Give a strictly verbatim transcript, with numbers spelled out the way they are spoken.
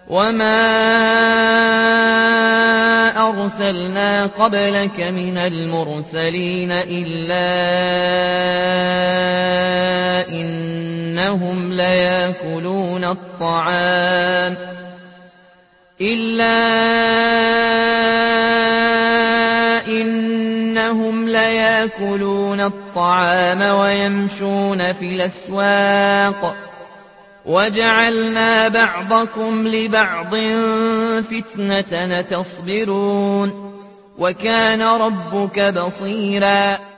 وما أرسلنا قبلك من المرسلين إلا إنهم ليأكلون الطعام إلا إنهم ليأكلون الطعام ويمشون في الأسواق وجعلنا بعضكم لبعض فتنة تصبرون وكان ربك بصيرا